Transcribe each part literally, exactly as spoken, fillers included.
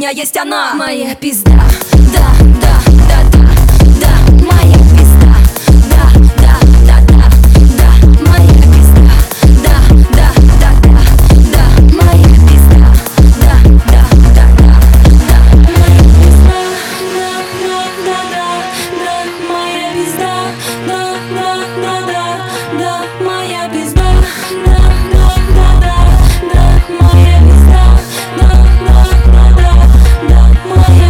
меня есть она. Моя пизда, да, да, да, да, да. Моя пизда, да, да, да, да, да. Моя пизда, да, да, да, да, да. Моя пизда, да, да, да, да, да. Моя пизда, да, да, да, да, да. Моя пизда, да, да, да, да, да. Моя пизда, да, да, да, да, да. Моя пизда, да, да, да, да, да. Моя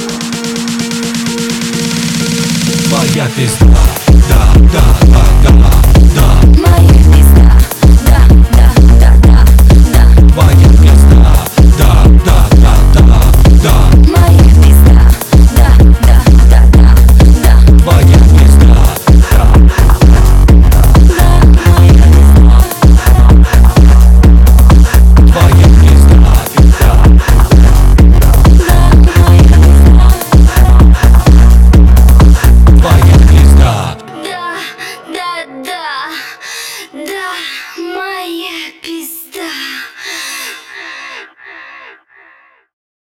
Моя пизда, да, да, да, да.